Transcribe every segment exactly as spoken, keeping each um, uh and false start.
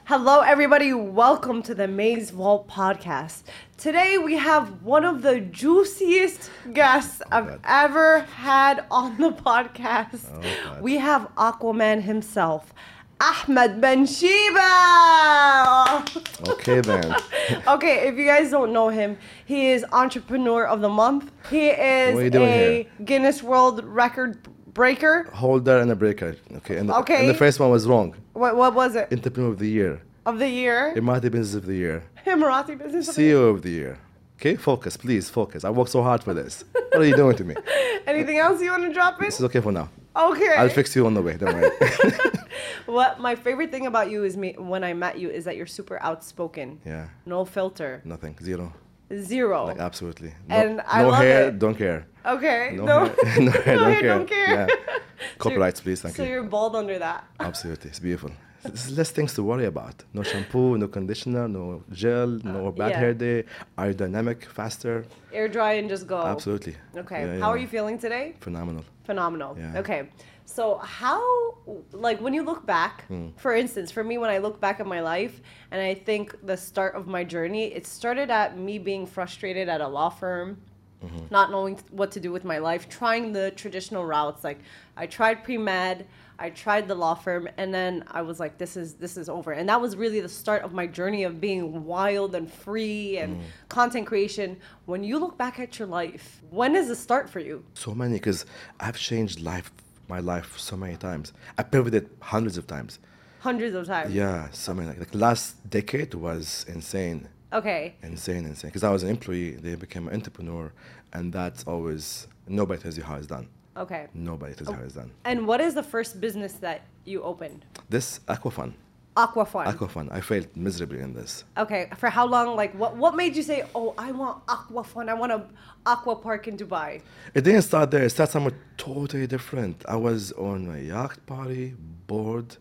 Hello, everybody. Welcome to the Maze Vault podcast. Today, we have one of the juiciest guests Oh, I've God. ever had on the podcast. Oh, God. We have Aquaman himself, Ahmed Ben Shiba. Okay, then. Okay, if you guys don't know him, he is Entrepreneur of the Month. He is What are you doing a here? Guinness World Record breaker. Holder and a breaker. Okay. And the, Okay. and the first one was wrong. What, what was it? Entrepreneur of the year. Of the year? Emirati Business of the year. Emirati Business of the C E O of the year. Okay, focus, please, focus. I worked so hard for this. What are you doing to me? Anything else you want to drop in? This is okay for now. Okay. I'll fix you on the way. Don't worry. What my favorite thing about you is me when I met you is that you're super outspoken. Yeah. No filter. Nothing. Zero. Zero. Like absolutely. No, And I no love hair. it. Don't care. Okay. No, No. hair. no hair. No Don't hair, care. don't care. Yeah. So you're- Copyrights, please. Thank so you. you're bald under that. Absolutely. It's beautiful. There's less things to worry about. No shampoo, no conditioner, no gel, no bad yeah. hair day. Aerodynamic, faster. Air dry and just go. Absolutely. Okay. Yeah, How yeah. are you feeling today? Phenomenal. Phenomenal. Yeah. Okay. So how, like when you look back, Hmm. for instance, for me, when I look back at my life and I think the start of my journey, it started at me being frustrated at a law firm, Mm-hmm. not knowing what to do with my life, trying the traditional routes. Like I tried pre-med, I tried the law firm, and then I was like, this is, this is over. And that was really the start of my journey of being wild and free and Mm. content creation. When you look back at your life, when is the start for you? So many, because I've changed life, my life so many times. I pivoted hundreds of times. Hundreds of times. Yeah, so many. Like, like last decade was insane, Okay. insane, insane. Because I was an employee, they became an entrepreneur, and that's always, nobody tells you how it's done. Okay. Nobody tells you how it's done. And what is the first business that you opened? This Aquafun, Aquafun. Aquafun, I failed miserably in this. Okay. For how long? Like, what what made you say, "Oh, I want Aquafun. I want a aqua park in Dubai"? It didn't start there. It started somewhere totally different. I was on a yacht party, bored,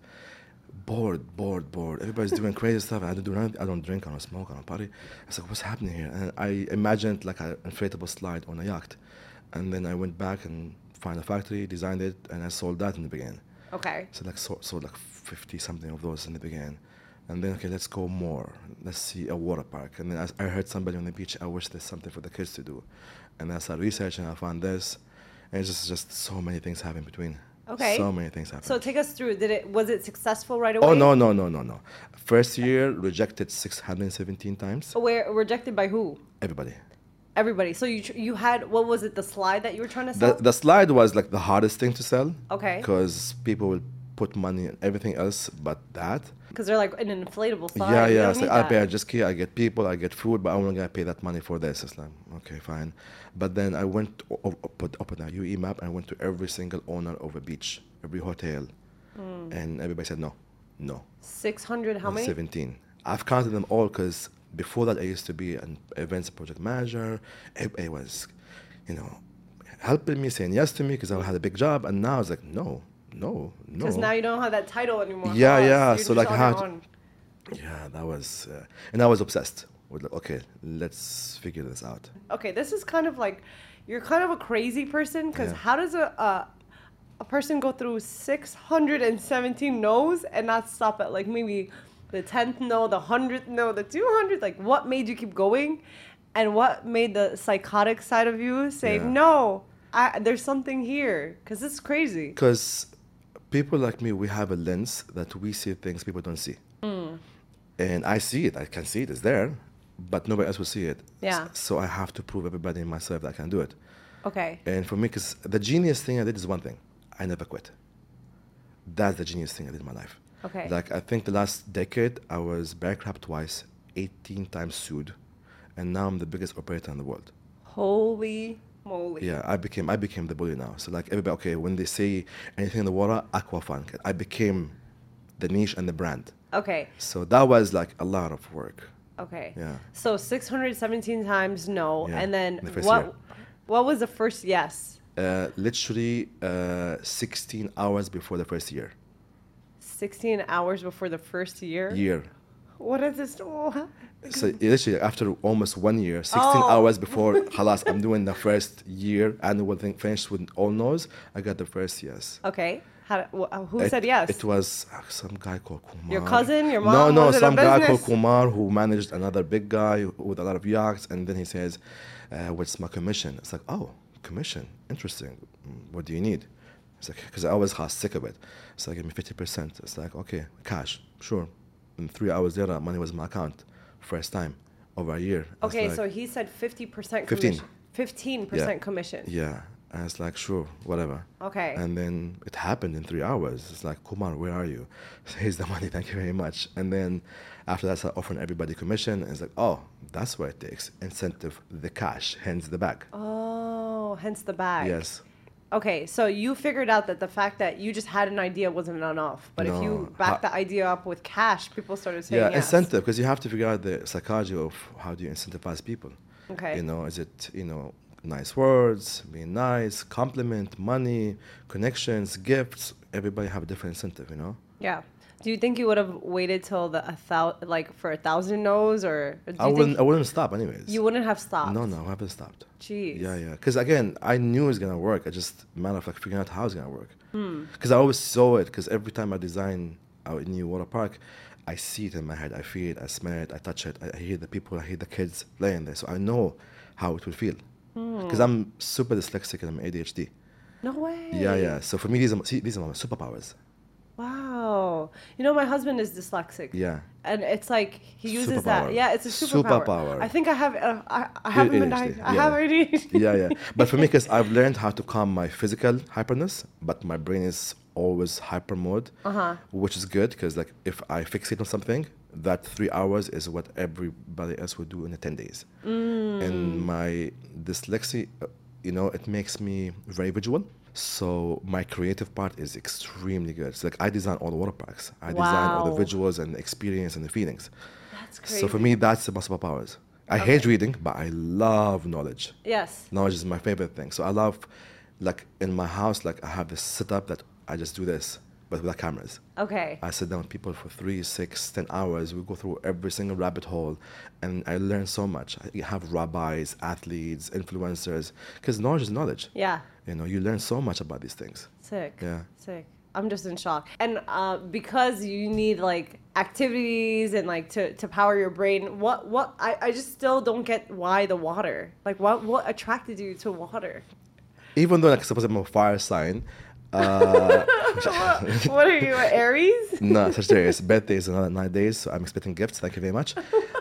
bored, bored, bored. Everybody's doing crazy stuff. I don't do nothing. I don't drink. I don't smoke. I don't party. I was like, what's happening here? And I imagined like an inflatable slide on a yacht. And then I went back and found a factory, designed it, and I sold that in the beginning. Okay. So like sold, sold like fifty something of those in the beginning. And then, okay, let's go more. Let's see a water park. And then I, I heard somebody on the beach, I wish there's something for the kids to do. And I started researching, I found this. And it's just, just so many things happen between. Okay. So many things happen. So take us through. Did it? Was it successful right away? Oh, no, no, no, no, no. First year, rejected six hundred seventeen times. Where rejected by who? Everybody. Everybody. So you tr- you had what was it? The slide that you were trying to The, sell? the slide was like the hardest thing to sell. Okay. Because people will put money in everything else but that. Because they're like an inflatable slide. Yeah, You yeah. don't It's need like, I that. pay a jet ski, I get people, I get food, but I'm only gonna pay that money for this. It's like, okay, fine. But then I went, o- o- put open a U E map, and I went to every single owner of a beach, every hotel, Hmm. and everybody said no, no. Six hundred. How many? seventeen. I've counted them all because before that I used to be an events project manager. Everybody was, you know, helping me, saying yes to me because I had a big job, and now it's like, no, no, no. Because now you don't have that title anymore. Yeah, Boss. yeah, You're so just like on how your to- own. Yeah, that was, uh, and I was obsessed with like, okay, let's figure this out. Okay, this is kind of like you're kind of a crazy person because Yeah. how does a, a a person go through six hundred seventeen no's and not stop at like maybe the tenth no, the hundredth no, the two hundredth? Like, what made you keep going, and what made the psychotic side of you say Yeah. no? I, there's something here because it's crazy. Because people like me, we have a lens that we see things people don't see. Hmm. And I see it, I can see it, it's there, but nobody else will see it. Yeah. S- So I have to prove everybody and myself that I can do it. Okay. And for me, because the genius thing I did is one thing, I never quit. That's the genius thing I did in my life. Okay. Like, I think the last decade, I was bankrupt twice, eighteen times sued, and now I'm the biggest operator in the world. Holy moly. Yeah, I became I became the bully now. So like everybody, okay, when they say anything in the water, Aquafun. I became the niche and the brand. Okay. So that was like a lot of work. Okay. Yeah. So six hundred seventeen times no, Yeah, and then in the first what? year. What was the first yes? Uh, literally uh, sixteen hours before the first year. sixteen hours before the first year. Year. What is this? Oh, So literally after almost one year, sixteen Oh. hours before halas, I'm doing the first year annual thing finished with all no's. I got the first yes. okay. How, wh- who It- said yes? It was uh, some guy called Kumar. Your cousin? Your No, mom? no, Was it a some guy called business? Kumar who managed another big guy with a lot of yachts, and then he says, uh, "What's my commission?" It's like, "Oh, commission, interesting. Mm, What do you need?" It's like, because I always got sick of it. It's like, "Give me fifty percent." It's like, "Okay, cash, sure." And three hours later, money was in my account, first time over a year. It's Okay, like, so he said fifty percent fifteen. commission. fifteen percent commission. Yeah. And it's like, sure, whatever. Okay. And then it happened in three hours. It's like, Kumar, where are you? So here's the money, thank you very much. And then after that, I started offering everybody commission. And it's like, oh, that's what it takes. Incentive, the cash, hence the bag. Oh, hence the bag. Yes. Okay, so you figured out that the fact that you just had an idea wasn't enough. But if No. you backed Ha- the idea up with cash, people started saying Yeah, yes. incentive, because you have to figure out the psychology of how do you incentivize people. Okay. You know, is it, you know, nice words, being nice, compliment, money, connections, gifts. Everybody have a different incentive, you know? Yeah. Do you think you would have waited till the a thou- like for a thousand no's, or do you I think wouldn't, I wouldn't stop anyways. you wouldn't have stopped? No, no, I haven't stopped. Jeez. Yeah, yeah. Because again, I knew it was gonna work. I just matter of like figuring out how it's gonna work. Hmm. Because I always saw it. Because every time I design a new water park, I see it in my head. I feel it. I smell it. I touch it. I hear the people. I hear the kids playing there. So I know how it will feel. Because I'm super dyslexic and I'm A D H D. No way. Yeah, yeah. So for me, these are see, these are my superpowers. Wow. You know, my husband is dyslexic. Yeah. And it's like he uses that. Superpower. Yeah, it's a superpower. Superpower. I think I have. Uh, I, I haven't been. A D H Di- D, I yeah. have A D H D. Yeah, yeah. But for me, because I've learned how to calm my physical hyperness, but my brain is always hyper mode, Uh-huh. which is good because like if I fixate on something, that three hours is what everybody else would do in the ten days. And my dyslexia, uh, you know, it makes me very visual. So my creative part is extremely good. It's like I design all the water parks. I design all Wow. the visuals and the experience and the feelings. That's crazy. So for me, that's the superpowers. I hate reading, but I love knowledge. Yes. Knowledge is my favorite thing. So I love, like in my house, like I have this setup that I just do this, but without cameras. Okay. I sit down with people for three, six, ten hours. We go through every single rabbit hole, and I learn so much. I have rabbis, athletes, influencers, because knowledge is knowledge. Yeah. You know, you learn so much about these things. Sick. Yeah. Sick. I'm just in shock. And uh, because you need like activities and like to, to power your brain, what what I, I just still don't get why the water. Like what what attracted you to water? Even though, like, suppose I'm a fire sign, uh, what, what are you, Aries? no, Sagittarius. Birthday is another nine days, so I'm expecting gifts. Thank you very much.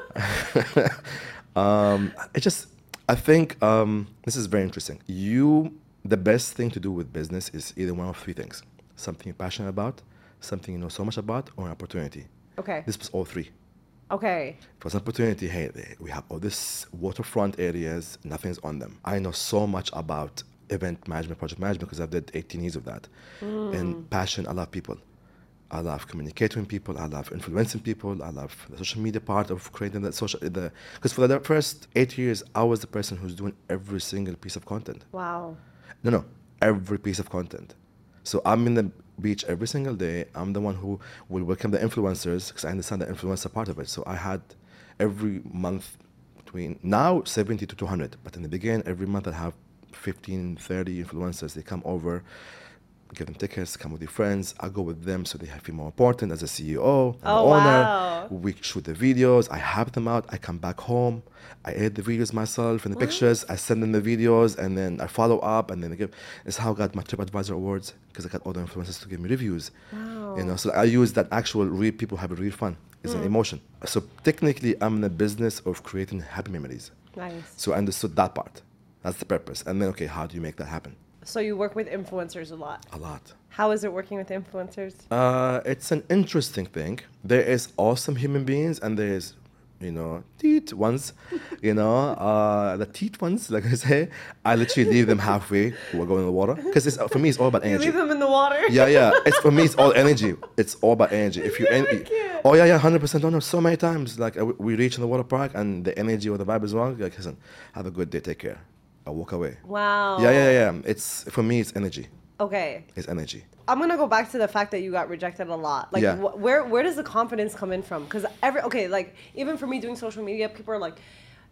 um, it just, I think um, this is very interesting. You, the best thing to do with business is either one of three things: something you're passionate about, something you know so much about, or an opportunity. Okay. This was all three. Okay. It was an opportunity. Hey, we have all these waterfront areas, nothing's on them. I know so much about event management, project management, because I've did eighteen years of that. And passion, I love people. I love communicating with people. I love influencing people. I love the social media part of creating that social. The because for the first eight years, I was the person who's doing every single piece of content. Wow. No, no, every piece of content. So I'm in the beach every single day. I'm the one who will welcome the influencers because I understand the influencer part of it. So I had every month between now seventy to two hundred, but in the beginning, every month I have fifteen, thirty influencers. They come over, give them tickets, come with your friends. I go with them so they feel more important as a C E O and Oh, the owner. wow. We shoot the videos. I have them out. I come back home. I edit the videos myself and the pictures. I send them the videos and then I follow up and then I give. It's how I got my TripAdvisor awards because I got all the influencers to give me reviews. Wow. You know, so I use that actual real people have a real fun. It's an emotion. So technically, I'm in the business of creating happy memories. Nice. So I understood that part. That's the purpose. And then, okay, how do you make that happen? So you work with influencers a lot. A lot. How is it working with influencers? Uh, it's an interesting thing. There is awesome human beings and there is, you know, teat ones, you know, uh, the teat ones, like I say, I literally leave them halfway we're going in the water. Because for me, it's all about You energy. leave them in the water? Yeah, yeah. It's for me. It's all energy. It's all about energy. If you, en- I can't. oh yeah, yeah, hundred percent. No, no. So many times, like uh, we reach in the water park and the energy or the vibe is wrong. Like, listen, have a good day. Take care. I walk away. Wow. Yeah, yeah, yeah. It's for me. It's energy. Okay. It's energy. I'm gonna go back to the fact that you got rejected a lot. Like, Yeah. wh- where where does the confidence come in from? Because every okay, like even for me doing social media, people are like,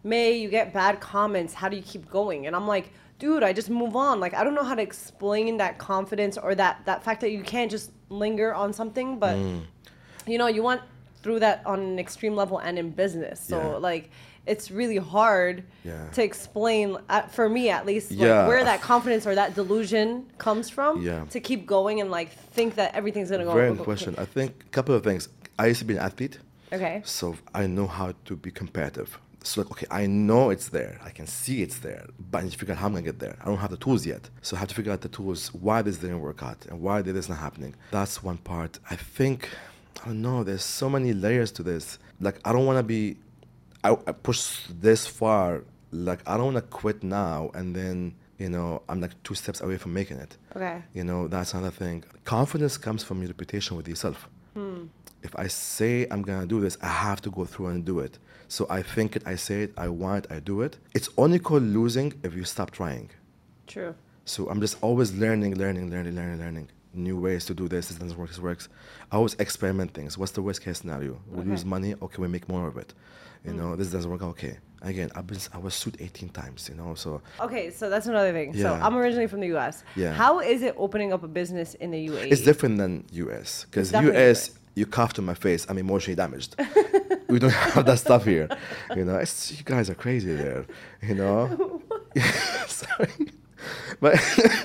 May, you get bad comments. How do you keep going? And I'm like, dude, I just move on. Like, I don't know how to explain that confidence or that, that fact that you can't just linger on something. But, Mm. you know, you want through that on an extreme level and in business. So, Yeah. like, it's really hard Yeah. to explain, uh, for me at least, like, Yeah. where that confidence or that delusion comes from Yeah. to keep going and, like, think that everything's going to go. Very go- good go- question. I think a couple of things. I used to be an athlete, Okay. so I know how to be competitive. So like, okay, I know it's there. I can see it's there, but I need to figure out how I'm gonna get there. I don't have the tools yet, so I have to figure out the tools. Why this didn't work out, and why this is not happening. That's one part. I think, I don't know. There's so many layers to this. Like, I don't want to be. I, I push this far. Like, I don't want to quit now, and then you know I'm like two steps away from making it. Okay. You know, that's another thing. Confidence comes from your reputation with yourself. Hmm. If I say I'm gonna do this, I have to go through and do it. So I think it, I say it, I want it, I do it. It's only called losing if you stop trying. True. So I'm just always learning, learning, learning, learning, learning. New ways to do this. This doesn't work. This works. I always experiment things. What's the worst case scenario? We Okay. lose money. Okay, we make more of it. You know, this doesn't work. Okay. Again, I've been, I was sued eighteen times. You know, so Okay, so that's another thing. So Yeah. I'm originally from the U S. Yeah. How is it opening up a business in the U A E? it's different than U S because It's definitely U S you cough to my face. I'm emotionally damaged. We don't have that stuff here. You know, it's, you guys are crazy there. You know. Sorry, but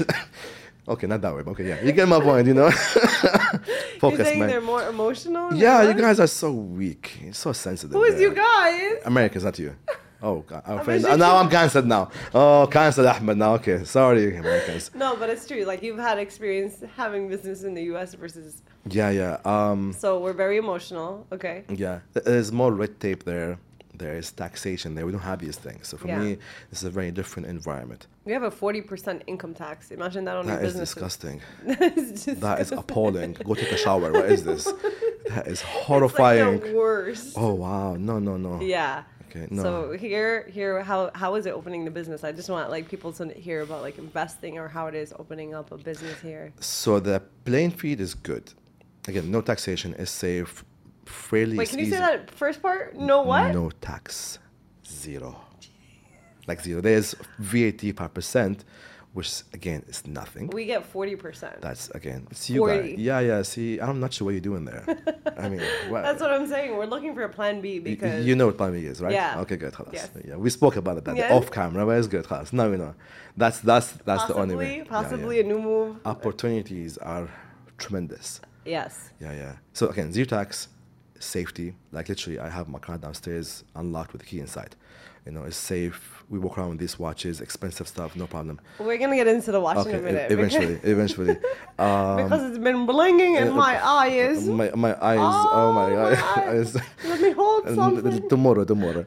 okay, not that way. But okay, yeah, you get my point. You know. You're Focus, saying man. they're more emotional? in the Yeah, U you S? guys are so weak. You're so sensitive. Who is there. you guys? Americans, not you. Oh, God. I'm afraid. American. Now I'm cancelled now. Oh, cancelled Ahmed now. Okay, sorry, Americans. No, but it's true. Like, you've had experience having business in the U S versus... Yeah, yeah. Um, So we're very emotional. Okay. yeah. There's more red tape there. There is taxation there. We don't have these things. So for Yeah. me, this is a very different environment. We have a forty percent income tax. Imagine that on That your is business. disgusting. It's just That is appalling. Go take a shower. What is this? That is It's like horrifying. the worst. Oh wow. No, no, no. Yeah. Okay. No. So here, here, how how is it opening the business? I just want like people to hear about like investing or how it is opening up a business here. So the playing field is good. Again, no taxation is safe, fairly Wait, can you easy. say that first part? No what? No tax, zero, like zero. There's V A T five percent, which again is nothing. We get forty percent. That's again, it's you forty. guys. Yeah, yeah. See, I'm not sure what you're doing there. I mean, what, That's what I'm saying. We're looking for a plan B y- because you know what plan B is, right? Yeah. Okay, good. خلاص. Yes. Yeah, we spoke about it that Yes. off camera, but it's good. خلاص. Now we know. That's that's that's the only way. possibly, Yeah, yeah. possibly a new move. Opportunities are tremendous. Yes. Yeah, yeah. So again, zero tax, safety. Like literally, I have my car downstairs unlocked with the key inside. You know, it's safe. We walk around with these watches, expensive stuff, no problem. We're gonna get into the watch Okay, in a minute. e- eventually, eventually. Because, Um, because it's been blinging in uh, my eyes. my my eyes. Oh, my Oh, god. my Eyes. Let me hold something. tomorrow, tomorrow.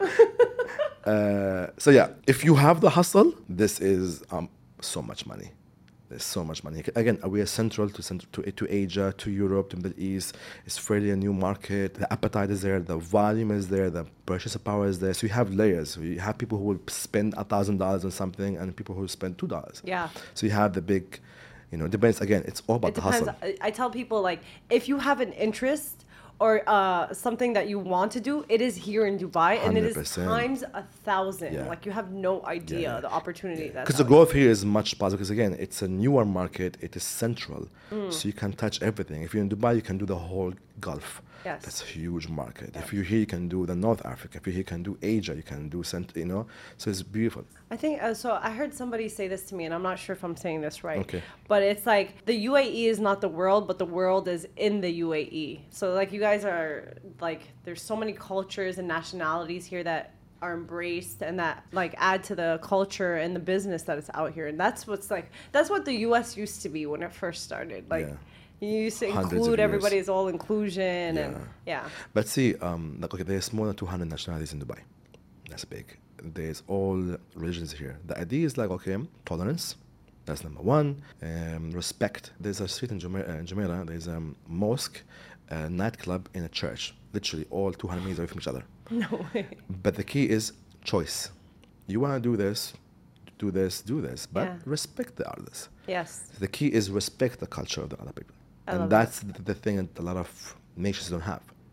uh, so yeah, if you have the hustle, this is um so much money. There's so much money. Again, we are central to, central to to Asia, to Europe, to Middle East. It's fairly a new market. The appetite is there. The volume is there. The purchasing power is there. So you have layers. So you have people who will spend a thousand dollars on something, and people who will spend two dollars. Yeah. So you have the big, you know, depends. Again, it's all about It the depends. hustle. I, I tell people like if you have an interest or uh, something that you want to do, it is here in Dubai and it is one hundred percent. times a thousand. Yeah. Like you have no idea Yeah, yeah. the opportunity that's Because the out growth here is much positive. Because again, it's a newer market. It is central, Mm. so you can touch everything. If you're in Dubai, you can do the whole Gulf. Yes. That's a huge market. Yes. If you're here, you can do the North Africa. If you're here, you can do Asia. You can do cent. You know, so it's beautiful. I think uh, so. I heard somebody say this to me, and I'm not sure if I'm saying this right. Okay. But it's like the U A E is not the world, but the world is in the U A E. So like you guys are like there's so many cultures and nationalities here that are embraced and that like add to the culture and the business that is out here. And that's what's like that's what the U S used to be when it first started. Like Yeah. you used to Hundreds of include years. everybody as all inclusion and Yeah. yeah. But see, um, like okay, there's more than two hundred nationalities in Dubai. That's big. There's all religions here. The idea is like okay, tolerance. That's number one. Um, respect. There's a street in Jumeirah. Uh, in Jumeirah there's a mosque, a nightclub, and a church. Literally all two hundred meters away from each other. No way. But the key is choice. You want to do this, do this, do this, but Yeah. respect the others. Yes. The key is respect the culture of the other people. I and love that's the, the thing that a lot of nations don't have.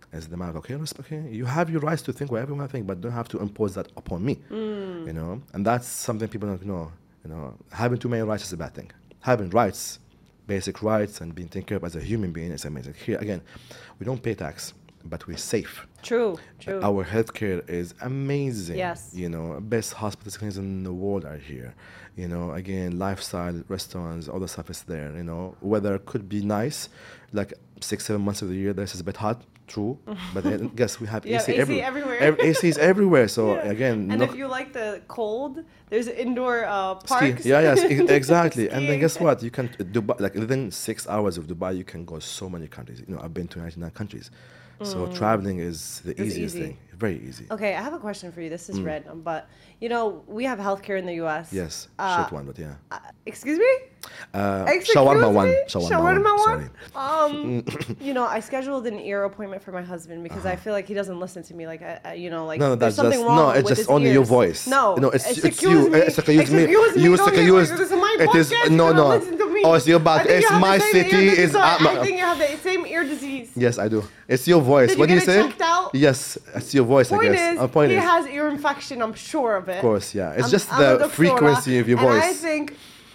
As the man, okay, res- okay, you have your rights to think whatever you want to think, but don't have to impose that upon me. Mm. You know, and that's something people don't know. You know, having too many rights is a bad thing. Having rights, basic rights, and being taken care of as a human being is amazing. Here again, we don't pay tax, but we're safe. True, true. Our healthcare is amazing. Yes. You know, best hospitals in the world are here. You know, again, lifestyle, restaurants, all the stuff is there. You know, weather could be nice, like six, seven months of the year. This is a bit hot, true. But then, guess we have You A have C, A C every- everywhere. ev- A Cs everywhere. So Yeah. again, And no- if you like the cold, there's indoor uh, Ski. parks. Yeah, yes, e- exactly. And then Skiing. guess what? You can Dubai, like within six hours of Dubai, you can go so many countries. You know, I've been to ninety-nine countries, so traveling is the It's easiest easy. thing. Very easy. Okay, I have a question for you. This is random, but you know we have healthcare in the U S. Yes, Uh, shit one, but yeah. uh, excuse me. Uh, Excuse shawarma me? one. Shawarma, Shawarma one. one. Sorry. Um, you know, I scheduled an ear appointment for my husband because I feel like he doesn't listen to me. Like, I, I, you know, like Uh-huh. No, no, there's that's something just wrong no. It's with just his only your ears. voice. No, no, it's it's excuse you. me. It's excuse me. Excuse me. You Don't like get use. like, this is my It is podcast, no you don't no. listen to me. Oh, it's your I back. think you It's have the my same city. ear Is disease. uh, I think you have the same ear disease. yes, I do. It's your voice. Did what you do you get say? it checked out? Yes, it's your voice. Point I guess. is, Uh, point he is, has ear infection. I'm sure of it. of course, yeah. It's I'm- just I'm a the doctora, frequency of your and voice. I think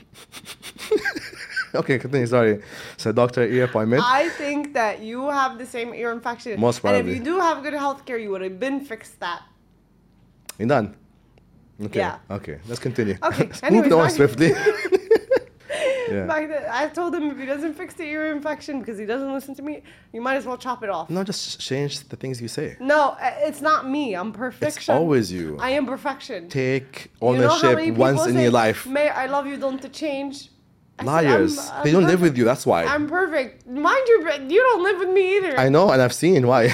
Okay, continue. Sorry. So, doctor ear appointment. I think that you have the same ear infection. Most And probably. if you do have good health care, you would have been fixed that. You done? Okay. Yeah. Okay. Let's continue. Okay, Let's anyways, move on back- swiftly. yeah. Back then, I told him if he doesn't fix the ear infection because he doesn't listen to me, you might as well chop it off. No, just change the things you say. No, uh, it's not me. I'm perfection. It's always you. I am perfection. Take You know how ownership many once people in say, your life. May I love you, don't to change. I said, Liars. I'm- I'm they don't live perfect. with you. That's why. I'm perfect. Mind you, but you don't live with me either. I know, and I've seen why.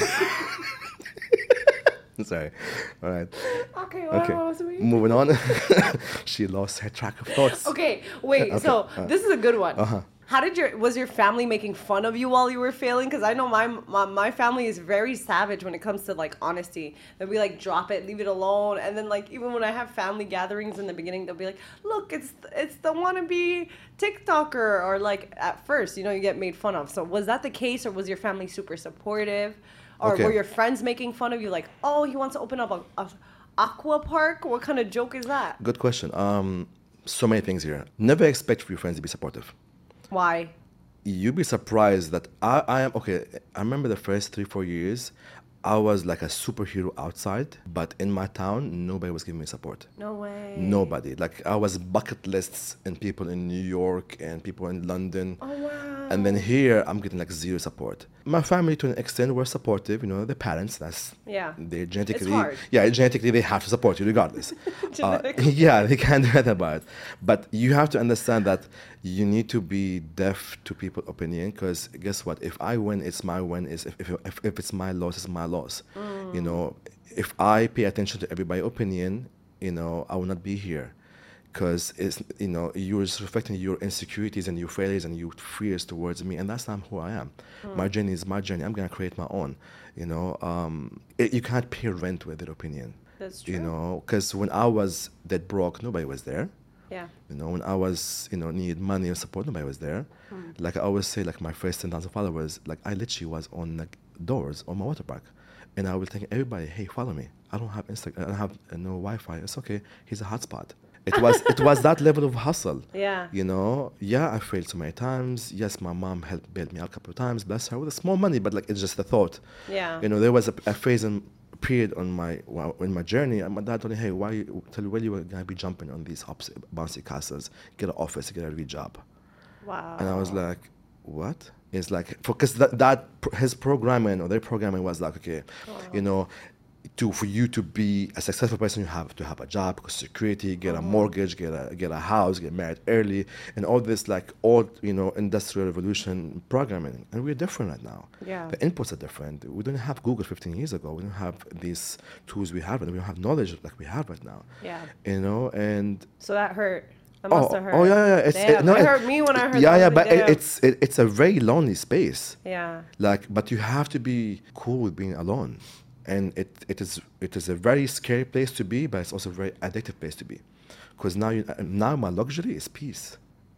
Sorry. All right. Okay, what Okay. was we? Moving on. She lost her track of thoughts. Okay, wait. Okay, So uh, this is a good one. uh-huh. How did your was your family making fun of you while you were failing? Because I know my, my my family is very savage when it comes to like honesty. They'll be like, drop it, leave it alone. And then like even when I have family gatherings in the beginning, they'll be like, look, it's it's the wannabe TikToker, or like at first, you know, you get made fun of. So was that the case, or was your family super supportive, or Okay. were your friends making fun of you? Like, oh, he wants to open up a, a aqua park. What kind of joke is that? Good question. Um, so many things here. Never expect for your friends to be supportive. Why? You'd be surprised that I, I am okay. I remember the first three, four years, I was like a superhero outside, but in my town, nobody was giving me support. No way. Nobody. Like I was bucket lists and people in New York and people in London. Oh wow. And then here, I'm getting like zero support. My family, to an extent, were supportive. You know, the parents. That's Yeah. They genetically. hard. Yeah, genetically they have to support you regardless. Uh, Genetically. yeah, they can't do that about it. But you have to understand that you need to be deaf to people's opinion. Because guess what? If I win, it's my win. Is if, if if if it's my loss, it's my loss. Mm. You know, if I pay attention to everybody's opinion, you know, I will not be here. Because it's, you know, you're just reflecting your insecurities and your failures and your fears towards me, and that's not who I am. My journey is my journey. I'm gonna create my own. You know, um, it, you can't pay rent with their opinion. That's true. You know, because when I was that broke, nobody was there. Yeah. You know, when I was, you know, needed money or support, nobody was there. Like I always say, like my first ten thousand followers, like I literally was on like doors on my water park, and I would tell everybody, hey, follow me. I don't have Instagram. I don't have uh, no Wi-Fi. It's okay. Here's a hotspot. It was it was that level of hustle. Yeah. You know, yeah, I failed so many times. Yes, my mom helped bail me out a couple of times, bless her, with a small money, but like it's just a thought. Yeah. You know, there was a, a phase in period on my well, in my journey, and my dad told me, hey, why you tell you when you were gonna be jumping on these hops, bouncy castles, get an office, get a real job. Wow. And I was like, what? It's like, because that, that his programming or their programming was like, okay, you know, to for you to be a successful person, you have to have a job, because security, get a mortgage, get a get a house, get married early, and all this like old, you know, industrial revolution programming. And we're different right now. Yeah. The inputs are different. We didn't have Google fifteen years ago. We don't have these tools we have, and we don't have knowledge like we have right now. Yeah. You know, and So that hurt. That must oh, have hurt. oh yeah, yeah. It's, Damn, it, no, it it- hurt me when I heard Yeah, that. I yeah, was but like, it, damn. it's it, it's a very lonely space. Yeah. Like, but you have to be cool with being alone, and it it is it is a very scary place to be, but it's also a very addictive place to be, because now you now my luxury is peace.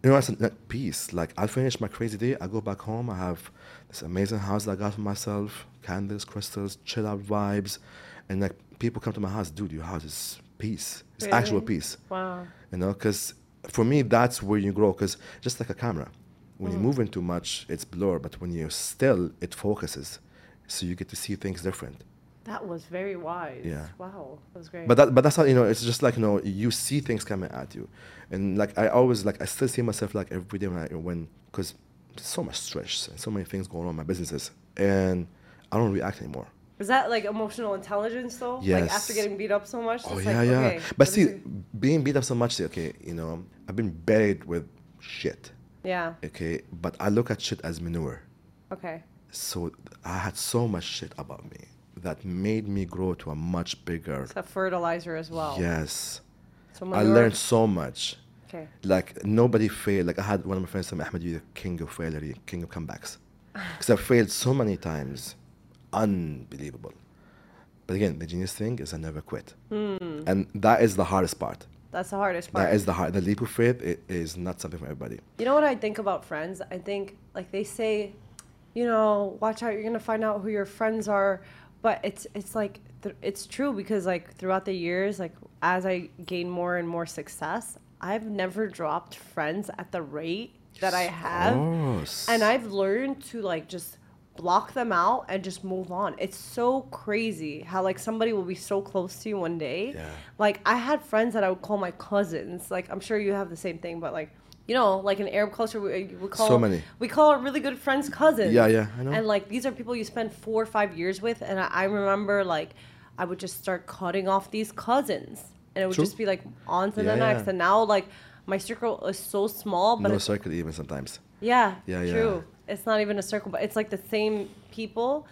You know, it's not peace. Like, I'll finish my crazy day. I go back home. I have this amazing house that I got for myself. Candles, crystals, chill out vibes. And like, people come to my house, dude, your house is peace. It's Really? actual peace. Wow. You know, because for me, that's where you grow. Because just like a camera, when Mm. you're moving too much, it's blur. But when you're still, it focuses. So you get to see things different. That was very wise. Yeah. Wow. That was great. But that, but that's how, you know, it's just like, you know, you see things coming at you. And like, I always, like, I still see myself like every day when I, when, because there's so much stress and so many things going on in my businesses. And I don't react anymore. Is that like emotional intelligence though? Like after Yes. getting beat up so much? Oh, it's yeah, like, yeah. okay, but what see, is it? being beat up so much, okay, you know, I've been buried with shit, Yeah. okay? But I look at shit as manure. Okay. So I had so much shit about me that made me grow to a much bigger. It's a fertilizer as well. Yes. So I manure- learned so much. Okay. Like, nobody failed. Like, I had one of my friends tell me, Ahmed, you're the king of failure, you're the king of comebacks. Because I failed so many times. Unbelievable. But again, the genius thing is I never quit. Hmm. And that is the hardest part. That's the hardest part. That is the hard. The leap of faith it is not something for everybody. You know what I think about friends? I think like they say, you know, watch out, you're gonna find out who your friends are. But it's it's like th- it's true because like throughout the years, like as I gain more and more success, I've never dropped friends at the rate that I have, course. and I've learned to like just block them out and just move on. It's so crazy how like somebody will be so close to you one day. Yeah. Like I had friends that I would call my cousins. Like I'm sure you have the same thing, but like you know, like in Arab culture, we, we call So many. we call our really good friends cousins. Yeah, yeah, I know. And like these are people you spend four or five years with, and I, I remember like I would just start cutting off these cousins, and it would True. just be like on to Yeah, the next. yeah. And now like my circle is so small, but No it's, circle even sometimes. yeah, Yeah, yeah. true. It's not even a circle, but it's like the same people,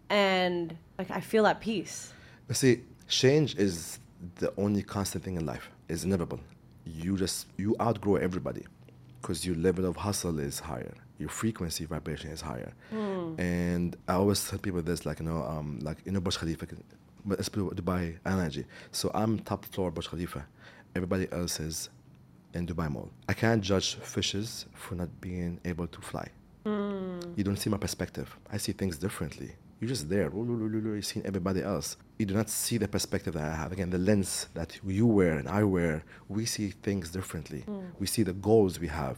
and like I feel at peace. But see, change is the only constant thing in life. It's inevitable. You just you outgrow everybody because your level of hustle is higher. Your frequency vibration is higher. And I always tell people this, like you know, um, like you know, Burj Khalifa, but it's Dubai energy. So I'm top floor Burj Khalifa. Everybody else is in Dubai Mall. I can't judge fishes for not being able to fly. You don't see my perspective. I see things differently. You're just there. You're seeing everybody else. You do not see the perspective that I have. Again, the lens that you wear and I wear, we see things differently. We see the goals we have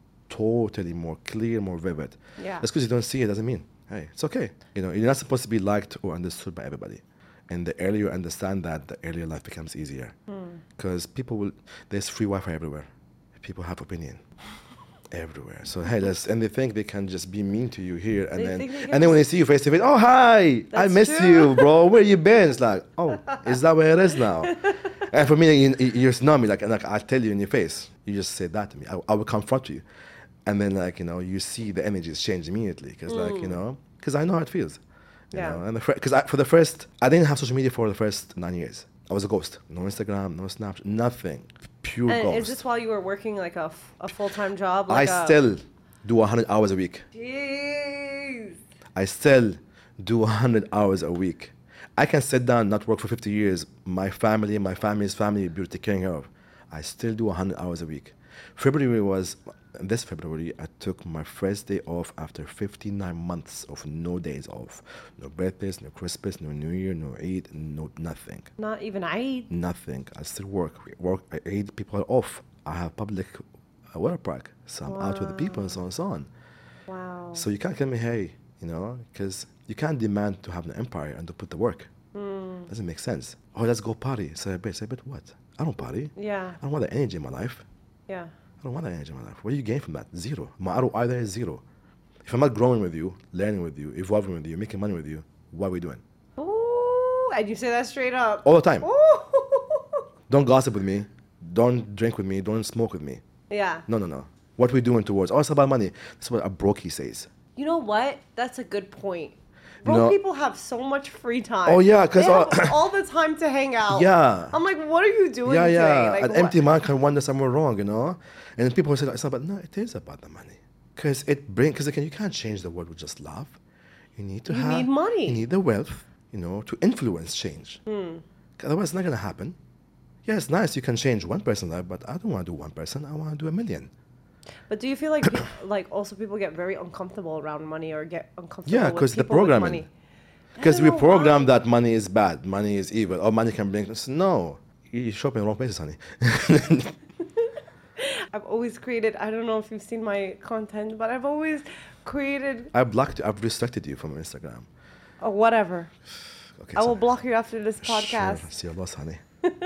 totally more clear, more vivid. Yeah. Just because you don't see it doesn't mean, hey, it's okay. You know, you're not supposed to be liked or understood by everybody. And the earlier you understand that, the earlier life becomes easier. Because people will, there's free Wi-Fi everywhere. People have opinion. Everywhere. So hey, that's, and they think they can just be mean to you here, and They then think they can and then when they see you face to face, oh hi, I That's miss true. you, bro. Where you been? It's like, oh, is that where it is now? And for me, you, you just know me, like, like I tell you in your face, you just say that to me. I, I will confront you, and then like you know, you see the energies change immediately, because like you know, because I know how it feels. You Yeah. know, and because I for the first, I didn't have social media for the first nine years. I was a ghost. No Instagram, no Snapchat, nothing. Pure And ghost. is this while you were working like a, f- a full time job? I Like a- still do one hundred hours a week. Jeez. I still do one hundred hours a week. I can sit down, not work for fifty years. My family, my family's family will be taken care of. I still do one hundred hours a week. February was, this February, I took my first day off after fifty-nine months of no days off. No birthdays, no Christmas, no New Year, no Eid, no nothing. Not even I. Nothing. I still work. Work. Eid, people are off. I have public uh, water park, so I'm out with the people and so on and so on. Wow. So you can't tell me, hey, you know, because you can't demand to have an empire and to put the work. Mm. Doesn't make sense. Oh, let's go party. Celebrate. Celebrate what? I don't party. Yeah. I don't want that energy in my life. Yeah. I don't want that energy in my life. What do you gain from that? Zero. My R O I there is zero. If I'm not growing with you, learning with you, evolving with you, making money with you, what are we doing? Ooh, and you say that straight up. All the time. Ooh. Don't gossip with me. Don't drink with me. Don't smoke with me. Yeah. No, no, no. What we doing towards? Oh, it's about money. That's what a brokey says. You know what? That's a good point. Broke No. people have so much free time. Oh, yeah, 'cause They all- have all the time to hang out. Yeah. I'm like, what are you doing Yeah, today? yeah. Like, An what- empty mind can wander somewhere wrong, you know? And then people say, it's not about, no, it is about the money. Because it brings, because again, you can't change the world with just love. You need to You have, need money. You need the wealth, you know, to influence change. Hmm. Otherwise, it's not going to happen. Yeah, it's nice you can change one person's life, but I don't want to do one person. I want to do a million. But do you feel like pe- like also people get very uncomfortable around money or get uncomfortable Yeah, with because the people with programming. money? Because I we don't know program why. that money is bad, money is evil, or money can bring us. No, you're shopping in the wrong places, honey. I've always created, I don't know if you've seen my content, but I've always created I blocked you, I've restricted you from Instagram. a whatever. Okay, I will sorry. block you after this podcast. Sure, see your loss, honey.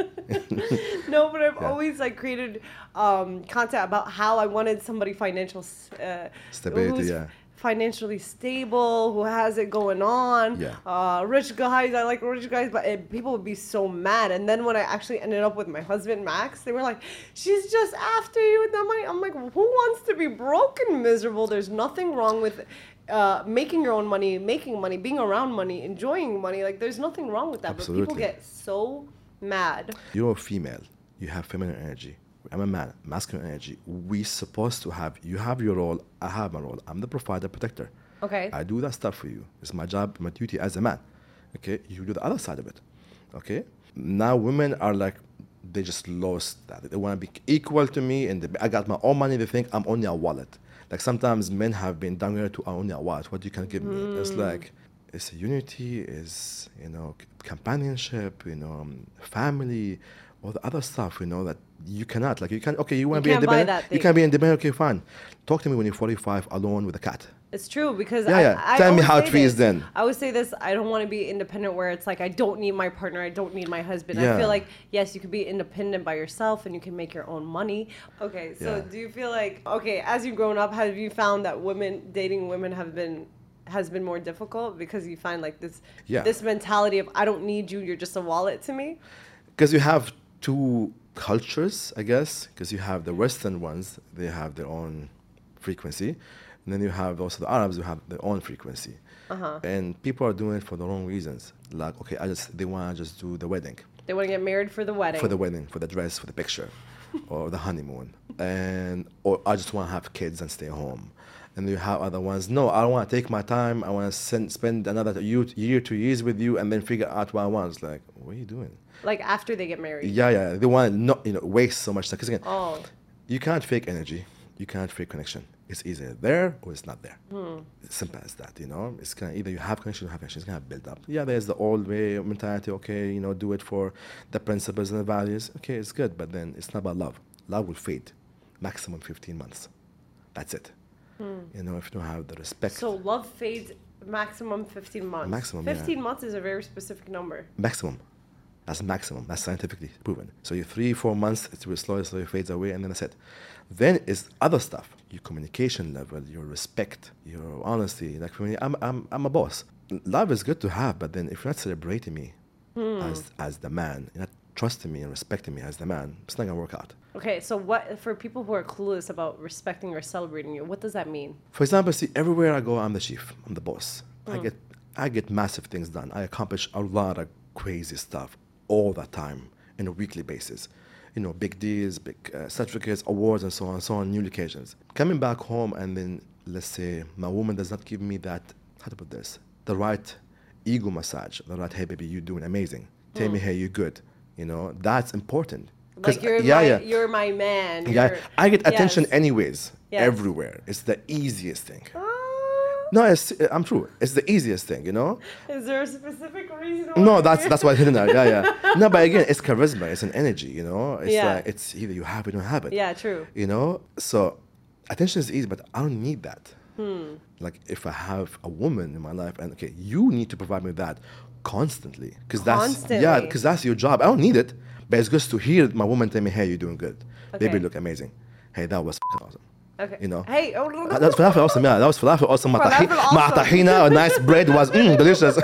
No, but I've Yeah. always like created um, content about how I wanted somebody financial s- uh, Stability, who's yeah. financially stable, who has it going on. Yeah. Uh, rich guys, I like rich guys, but it, people would be so mad. And then when I actually ended up with my husband Max, they were like, "She's just after you with the money." I'm like, "Who wants to be broke and miserable?" There's nothing wrong with. Uh, making your own money, making money, being around money, enjoying money, like there's nothing wrong with that. But people Absolutely. get so mad. You're a female. You have feminine energy. I'm a man, masculine energy. We supposed to have, you have your role, I have my role. I'm the provider, protector. Okay. I do that stuff for you. It's my job, my duty as a man. Okay? You do the other side of it. Okay? Now women are like, they just lost that. They want to be equal to me, and they, I got my own money. They think I'm only a wallet. Like sometimes men have been downgraded to only a wallet. What you can give me? It's like, it's unity, is, you know, c- companionship, you know, um, family, all the other stuff, you know, that you cannot. Like you can, okay, you want to You be can't buy independent. that You thing. can be independent. Okay, fine. Talk to me when you're forty-five, alone with a cat. It's true because Yeah, I, yeah. I Tell me always how say it feels this. then. I always say this. I don't want to be independent where it's like I don't need my partner. I don't need my husband. I Yeah. feel like yes, you can be independent by yourself and you can make your own money. Okay, so Yeah. do you feel like okay, as you've grown up, have you found that women dating women have been has been more difficult because you find like this Yeah. this mentality of I don't need you. You're just a wallet to me. Because you have two cultures, I guess. Because you have the Western ones, they have their own frequency. And then you have also the Arabs who have their own frequency. Uh-huh. And people are doing it for the wrong reasons. Like, okay, I just they want to just do the wedding. They want to get married for the wedding. For the wedding, for the dress, for the picture, or the honeymoon. And or I just want to have kids and stay home. And you have other ones, no, I want to take my time. I want to send, spend another year, year, two years with you and then figure out what I want. It's like, what are you doing? like after they get married. Yeah, yeah. They want to not, you know, waste so much time. Because again, Oh. you can't fake energy. You can't fake connection. It's either there or it's not there. It's simple as that, you know. It's kind of either you have connection or you have connection. It's going to build up. Yeah, there's the old way of mentality. Okay, you know, do it for the principles and the values. Okay, it's good, but then it's not about love. Love will fade, maximum fifteen months. That's it. You know, if you don't have the respect. So love fades maximum fifteen months. Maximum, yeah. fifteen months is a very specific number. Maximum. That's maximum. That's scientifically proven. So you three, four months, it will slowly, slowly fades away, and then that's it. Then is other stuff. Your communication level, your respect, your honesty. Like for me, I'm, I'm, I'm a boss. Love is good to have, but then if you're not celebrating me as, as the man, you're not trusting me and respecting me as the man, it's not gonna work out. Okay, so what for people who are clueless about respecting or celebrating you, what does that mean? For example, see, everywhere I go, I'm the chief. I'm the boss. I get, I get massive things done. I accomplish a lot of crazy stuff all the time on a weekly basis. You know, big deals, big uh, certificates, awards, and so on and so on, new occasions. Coming back home and then, let's say, my woman does not give me that, how to put this, the right ego massage, the right, hey, baby, you're doing amazing. Tell me, hey, you're good. You know, that's important. 'Cause, Like you're yeah, my yeah. you're my man. Yeah, you're- I get attention Yes. anyways, Yes. everywhere. It's the easiest thing. Ah, No, it's, I'm true. It's the easiest thing, you know? is there a specific reason? No, why? that's that's why I didn't know. Yeah, yeah. No, but again, it's charisma. It's an energy, you know? It's Yeah. like, it's either you have it or you don't have it. Yeah, true. You know? So attention is easy, but I don't need that. Hmm. Like if I have a woman in my life and, okay, you need to provide me that constantly. Cause that's, yeah, Constantly. because that's your job. I don't need it, but it's good to hear my woman tell me, hey, you're doing good. Baby, Okay. look amazing. Hey, that was f***ing awesome. Okay. You know. Hey, oh, Uh, That's falafel awesome, yeah. That was falafel awesome. مع طحين- Falafel مع awesome. طحينة, a nice bread was mm, delicious.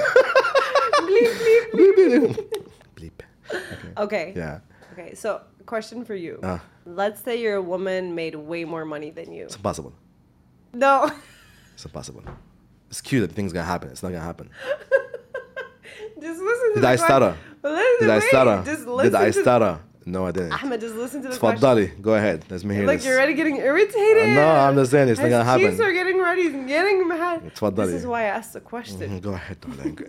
bleep, bleep. Bleep, bleep. Bleep. Okay. Okay. Yeah. Okay, so question for you. Ah. Let's say you're a woman made way more money than you. It's impossible. No. It's impossible. It's cute that things gonna happen. It's not gonna happen. Just listen to Did the I que- stutter? Listen, Did I wait, stutter? Just Did listen I to stutter? No, I didn't. Ahmed, just listen to the question. Tfaddali. Go ahead. Let me hear Like this. you're already getting irritated. Uh, no, I'm just saying it's not His gonna happen. cheeks are getting ready. He's getting mad. Tfaddali. This is why I asked the question. Mhm, Go ahead, darling.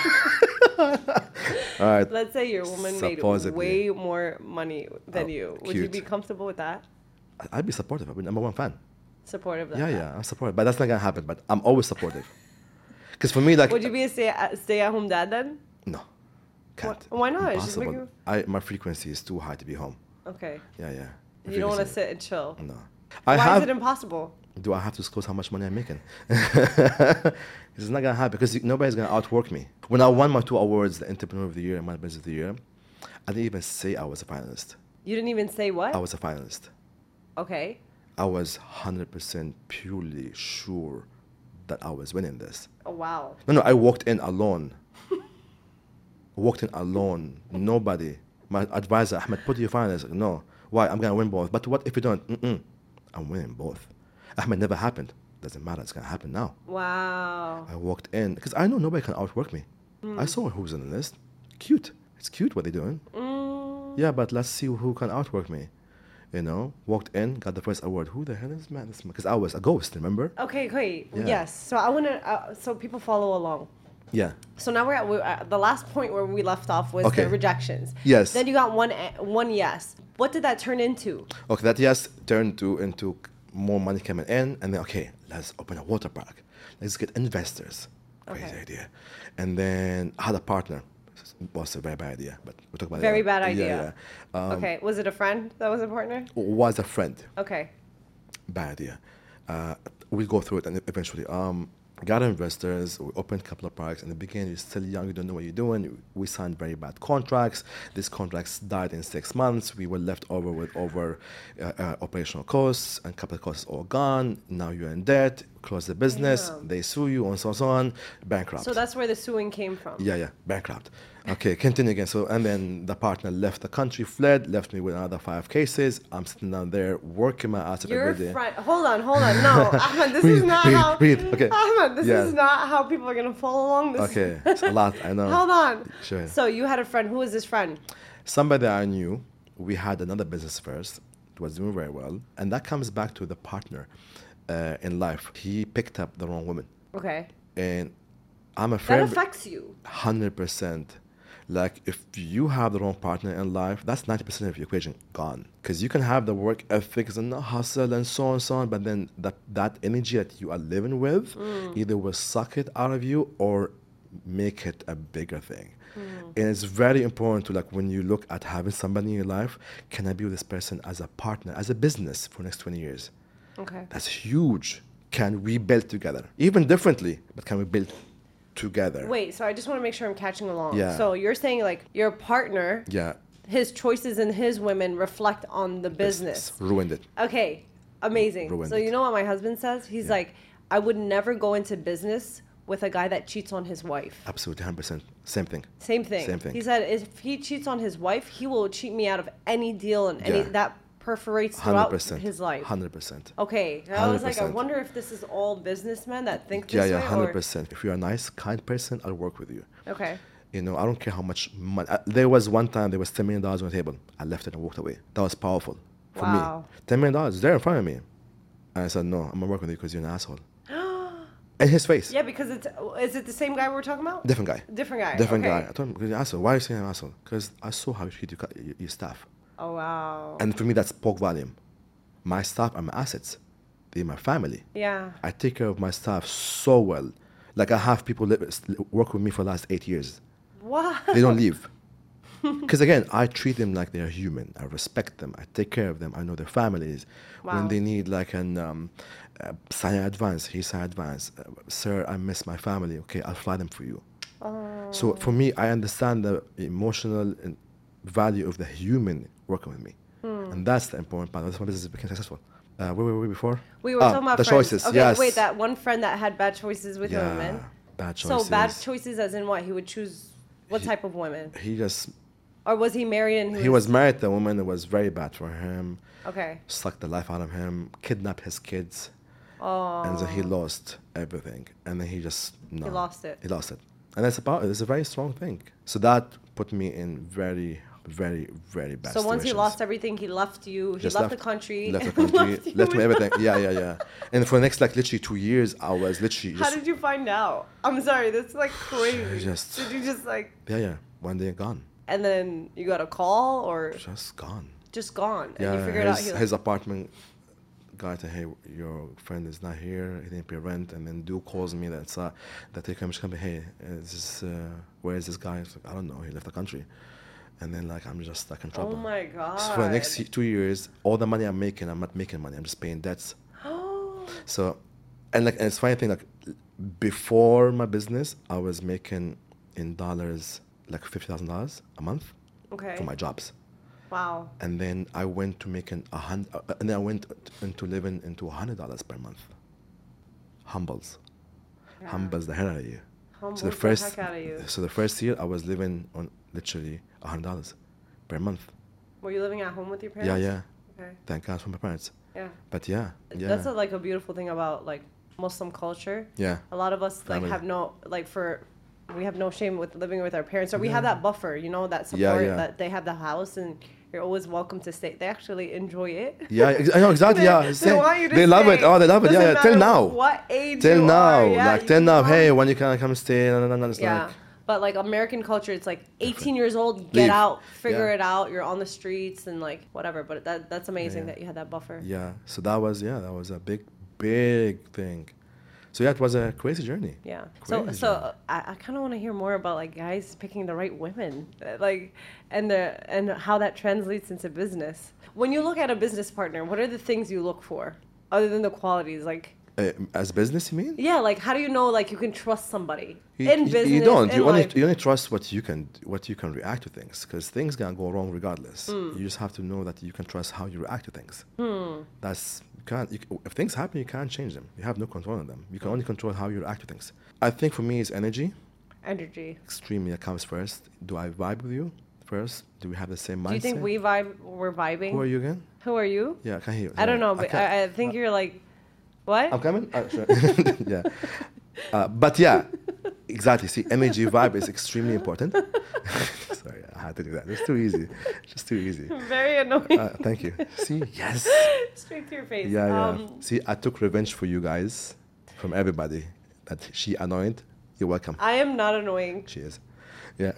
All right. Let's say your woman made Supposedly. way more money than Oh, you. Would you cute. be comfortable with that? I- I'd be supportive. I'd be number one fan. Supportive of Yeah, that. yeah, I'm supportive. But that's not gonna happen. But I'm always supportive. Because for me, like, Would you be a stay at, stay at home dad then? no, can't. Why not? It's just Impossible. making- I my frequency is too high to be home. Okay. Yeah, yeah. My You don't want to frequency- sit and chill. No. I Why have. is it impossible? Do I have to disclose how much money I'm making? It's not gonna happen because nobody's gonna outwork me. When I won my two awards, the Entrepreneur of the Year and my Business of the Year, I didn't even say I was a finalist. You didn't even say what? I was a finalist. Okay. I was one hundred percent purely sure that I was winning this. Oh, wow. No, no, I walked in alone. walked in alone. Nobody. My advisor, Ahmed, put your finalist. No. Why? I'm gonna win both. But what if you don't? Mm-mm. I'm winning both. Ahmed, never happened. Doesn't matter. It's gonna happen now. Wow. I walked in because I know nobody can outwork me. I saw who's on the list. Cute. It's cute what they're doing. Mm. Yeah, but let's see who can outwork me. You know, walked in, got the first award. Who the hell is man? Because I was a ghost. Remember? Okay, great. Yeah. Yes. So I want to, uh, so people follow along. Yeah. So now we're at, we're at the last point where we left off was Okay. the rejections. Yes. Then you got one a- one yes. What did that turn into? Okay, that yes turned to into more money coming in, and then okay, let's open a water park. Let's get investors. Crazy Okay. idea. And then I had a partner. It was a very bad idea, but we'll talk about it. Very later. bad Yeah, idea. yeah. Um, Okay. Was it a friend that was a partner? Was a friend. Okay. Bad idea. Uh, we'll go through it and eventually. Um, got investors. We opened a couple of parks. In the beginning, you're still young. You don't know what you're doing. We signed very bad contracts. These contracts died in six months. We were left over with over uh, uh, operational costs, and capital costs all gone. Now you're in debt. Close the business. Damn. They sue you, and so on, so on. Bankrupt. So that's where the suing came from. Yeah, yeah, bankrupt. Okay, continue again. So, and then the partner left the country, fled, left me with another five cases. I'm sitting down there working my ass off Your every day. friend. Hold on, hold on. No, Ahmed, this is Breathe, not breathe, how. breathe. Okay. Ahmed, this Yeah. is not how people are gonna follow along. This. Okay, it's a lot, I know. Hold on. Sure. So you had a friend. Who was this friend? Somebody I knew, we had another business first. It was doing very well. And that comes back to the partner uh, in life. He picked up the wrong woman. Okay. And I'm a That friend. affects you. one hundred percent. Like, if you have the wrong partner in life, that's ninety percent of your equation gone. Because you can have the work ethics and the hustle and so on and so on, but then that, that energy that you are living with either will suck it out of you or make it a bigger thing. And it's very important to, like, when you look at having somebody in your life, can I be with this person as a partner, as a business for the next twenty years? Okay. That's huge. Can we build together? Even differently, but can we build together? Wait. So I just want to make sure I'm catching along. Yeah. So you're saying like your partner, Yeah. his choices and his women reflect on the business. Ruined it. Okay. Amazing. Ruined so it. you know what my husband says? He's like, I would never go into business with a guy that cheats on his wife. Absolutely, one hundred percent. Same thing. Same thing. Same thing. He said if he cheats on his wife, he will cheat me out of any deal and any Yeah. that perforates one hundred throughout percent. his life. one hundred percent. Okay. And I was like, I one hundred percent. wonder if this is all businessmen that think this Yeah, way. yeah, one hundred or- percent. If you're a nice, kind person, I'll work with you. Okay. You know, I don't care how much money. Uh, there was one time there was ten million dollars on the table. I left it and walked away. That was powerful for Wow. me. ten million dollars there in front of me. And I said, no, I'm going to work with you because you're an asshole. In his face. Yeah, because it's is it the same guy we were talking about? Different guy. Different guy. Different okay. guy. I told him, you're an asshole. Why are you saying I'm an asshole? Because I saw how you treat your, cu- your, your staff. Oh wow. And for me, that's spoke volume. My staff are my assets. They're my family. Yeah. I take care of my staff so well. Like, I have people live, work with me for the last eight years. What? They don't leave. Because again, I treat them like they're human. I respect them. I take care of them. I know their families. Wow. When they need like an um, uh, sign an advance, here's sign advance. Uh, Sir, I miss my family. Okay, I'll fly them for you. Oh. So for me, I understand the emotional and value of the human working with me, Hmm. and that's the important part. That's why business became successful. Uh, where were we before? We were Ah, talking about the friends. choices. Okay, yes. wait, that one friend that had bad choices with yeah, women. bad choices. So bad choices as in what? He would choose what He- type of women? He just Or was he married and he, he was married to a woman that was very bad for him. Okay. Sucked the life out of him, kidnapped his kids, Oh. and then he lost everything. And then he just no, He lost it. He lost it, and it's about it's a very strong thing. So that put me in very, very, very bad. So once he situations. lost everything, he left you. He Just left, the country. left the and country, you left me with- everything. Yeah, yeah, yeah. And for the next like literally two years, I was literally How just did you find out? I'm sorry, that's like crazy. Just- Did you just like, yeah, yeah. One day gone, and then you got a call or just gone. just gone? And Yeah, you figured his, out he his apartment guy to, hey, your friend is not here, he didn't pay rent, and then dude calls me that uh, that he comes, come, hey, is this, uh, where is this guy? It's like, I don't know, he left the country. And then like I'm just stuck in trouble. Oh my god. So for the next y- two years, all the money I'm making, I'm not making money. I'm just paying debts. So, and like, and it's funny thing, like before my business, I was making in dollars like fifty thousand dollars a month Okay. for my jobs. Wow. And then I went to making a hundred, uh, and then I went into living into a hundred dollars per month. Humbles, Yeah. humbles the hell out of you. Humbles so the the first, heck out of you. so the first year I was living on literally a hundred dollars per month. Were you living at home with your parents? Yeah, yeah. Okay. Thank God for my parents. Yeah. But yeah, yeah, That's a, like a beautiful thing about like Muslim culture. yeah. A lot of us like Family. have no like for we have no shame with living with our parents, or we have that buffer, you know, that support Yeah, yeah. that they have the house and you're always welcome to stay. They actually enjoy it. Yeah, ex- I know exactly. They- Yeah, they Same. want you to They love it. stay. Oh, they love it. Yeah, Doesn't yeah. Till matter now. What age Till you now, are. Yeah, like you till now. want- Hey, when you can come stay? No, no, no, no. It's Yeah. like, But like American culture, it's like eighteen years old, get Leave. out, figure Yeah. it out. You're on the streets and like whatever. But that that's amazing Yeah. that you had that buffer. yeah. So that was yeah, that was a big, big thing. So yeah, it was a crazy journey. Yeah. So Crazy so journey. uh, I, I kind of want to hear more about like guys picking the right women, uh, like, and the and how that translates into business. When you look at a business partner, what are the things you look for other than the qualities? Like, Uh, as business, you mean? yeah, like how do you know like you can trust somebody You, in you- business? you don't. in You only life? you only trust what you can what you can react to things because things can go wrong regardless. Hmm. You just have to know that you can trust how you react to things. That's you can't. You, c- if things happen, you can't change them. You have no control on them. You can only control how you react to things. I think for me, it's energy. Energy. Extremely, that comes first. Do I vibe with you first? Do we have the same mindset? Do you think we vibe? We're vibing. Who are you again? Who are you? Yeah, I can hear you. I don't know, but can't- I, I think you're like, what? I'm coming. Uh, sure. yeah, uh, but yeah, exactly. See, energy vibe is extremely important. Sorry, I had to do that. It's too easy. Just too easy. Very annoying. Uh, thank you. See, yes. Straight to your face. Yeah, yeah. Um, See, I took revenge for you guys, from everybody. That she annoyed. You're welcome. I am not annoying. She is. Yeah.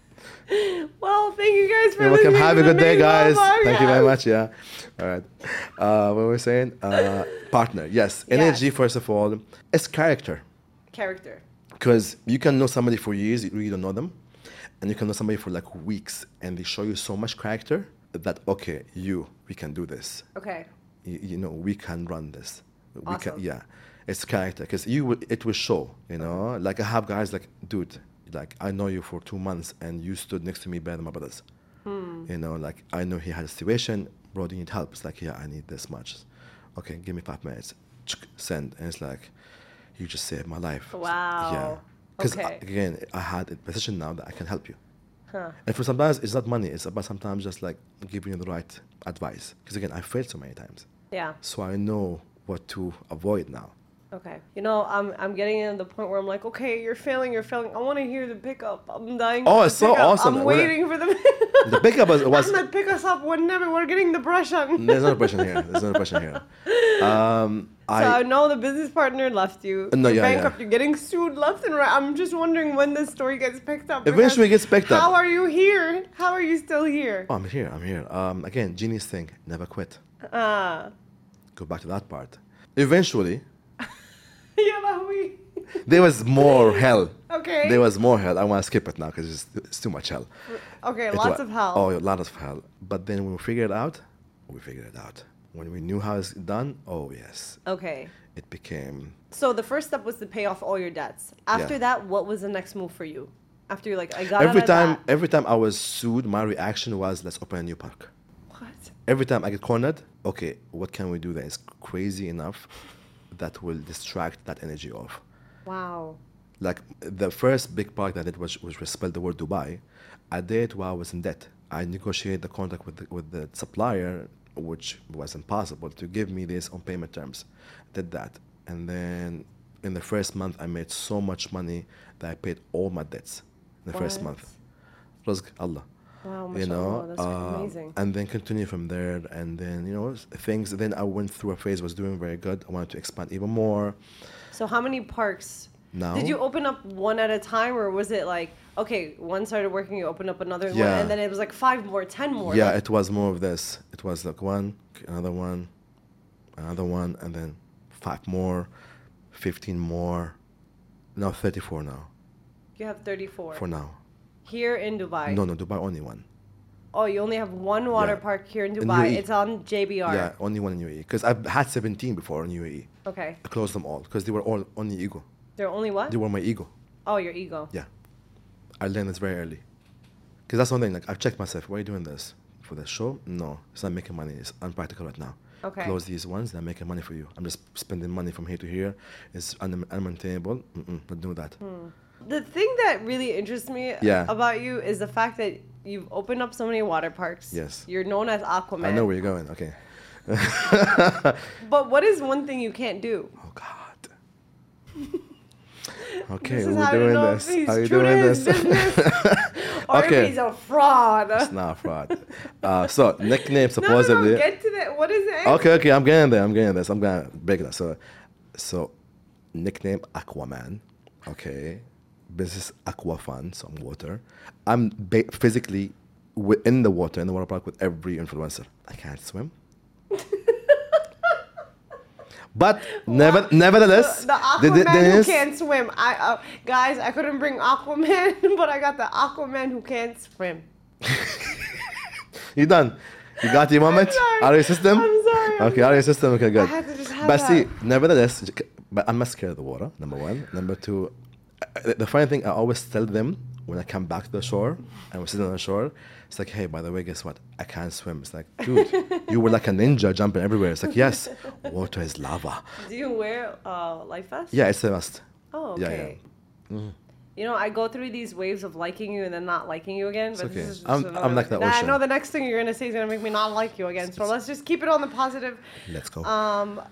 Well, thank you guys for You're welcome. listening Have to a the good day, Big guys. Mama Thank you very Podcast. much. Yeah. All right. Uh, what were we saying? Uh, partner. Yes. Energy, Yes. first of all. It's character. Character. Because you can know somebody for years, you really don't know them. And you can know somebody for like weeks, and they show you so much character that, okay, you, we can do this. Okay. You, you know, we can run this. We Awesome. can, yeah. It's character. Because you will, it will show, you know. Like I have guys like, dude, like I know you for two months and you stood next to me better than my brothers. You know, like I know he had a situation, bro, do you need help? It's like, yeah, I need this much. Okay, give me five minutes. Send. And it's like, you just saved my life. Wow. Yeah. Because Okay. again, I had a position now that I can help you. Huh. And for sometimes it's not money, it's about sometimes just like giving you the right advice. Because again, I failed so many times. Yeah. So I know what to avoid now. Okay. You know, I'm I'm getting to the point where I'm like, okay, you're failing, you're failing. I want to hear the pickup. I'm dying. Oh, for the it's so pickup. awesome. I'm When I- waiting for the. The pickup was, was Ahmed, pick us up whenever we're getting the brush on. there's no question here. There's no question here. Um, So I I know the business partner left you. No, you're yeah, yeah. bankrupt. You're getting sued left and right. I'm just wondering when this story gets picked up. because Eventually it gets picked up. How are you here? How are you still here? oh, I'm here. I'm here. Um, again, genius thing. Never quit. Ah. Go back to that part. Eventually, Yeah, but we. there was more hell. Okay. There was more hell. I want to skip it now because it's, it's too much hell. Okay, It lots wa- of hell. Oh, a lot of hell. But then when we figured it out, we figured it out. When we knew how it's done, oh yes, Okay. it became. So the first step was to pay off all your debts. After Yeah. that, what was the next move for you? After you're like, I got Every out of time, that. every time I was sued, my reaction was, "Let's open a new park." What? Every time I get cornered, okay, what can we do that is crazy enough that will distract that energy off? Wow. Like the first big park that I did was, which was spelled the word Dubai. I did it while I was in debt. I negotiated the contract with the, with the supplier, which was impossible to give me this on payment terms. Did that, and then in the first month I made so much money that I paid all my debts in the first What? month. Rizq Allah. Wow, You know, mashallah, that's uh, amazing. and then continue from there, and then you know things. Then I went through a phase was doing very good. I wanted to expand even more. So how many parks? Now, Did you open up one at a time, or was it like, okay, one started working, you opened up another one, Yeah. and then it was like five more, ten more? Yeah, like- it was more of this. It was like one, another one, another one, and then five more, fifteen more. Now thirty-four now. You have thirty-four. For now. Here in Dubai. No, no, Dubai only one. Oh, you only have one water Yeah. park here in In Dubai. U A E. It's on J B R. Yeah, only one in U A E. Because I've had seventeen before in U A E. Okay. I closed them all because they were all only ego. They're only what? They were my ego. Oh, your ego. Yeah. I learned this very early. Because that's one thing, like, I've checked myself. Why are you doing this? For the show? No, it's not making money. It's unpractical right now. Okay. Close these ones, they're making money for you. I'm just spending money from here to here. It's un- unmaintainable. Mm-mm, not do that. The thing that really interests me Yeah. about you is the fact that you've opened up so many water parks. Yes. You're known as Aquaman. I know where you're going. Okay. But what is one thing you can't do? Oh, God. Okay, This is we're how you doing know this. if he's Are you true to doing his this? business or Okay. if he's a fraud. It's not a fraud. Uh, so, nickname No, no, supposedly. no, get to that. What is it? Okay, okay, I'm getting there. I'm getting this. I'm gonna break that. So, so, nickname Aquaman. Okay, business Aquafan. So I'm water. I'm ba- physically within the water in the water park with every influencer. I can't swim. But never, nevertheless, The, the Aquaman the- the- who this- can't swim. I uh, guys, I couldn't bring Aquaman, but I got the Aquaman who can't swim. you done. You got your moment. sorry. Out of your system. I'm sorry, I'm Okay, out of your system. Okay, good. I had to just have But that. see, nevertheless, but I'm not scared of the water. Number one. Number two, uh, the funny thing, I always tell them when I come back to the shore and we're sitting on the shore, it's like, hey, by the way, guess what? I can't swim. It's like, dude, you were like a ninja jumping everywhere. It's like, yes, water is lava. Do you wear uh, life vest? Yeah, it's a must. Oh, Yeah, okay. yeah. Mm. You know, I go through these waves of liking you and then not liking you again. But okay. this is just I'm- another I'm like one. the Nah, I ocean. know the next thing you're gonna say is gonna make me not like you again. So let's just keep it on the positive. Let's go. Um,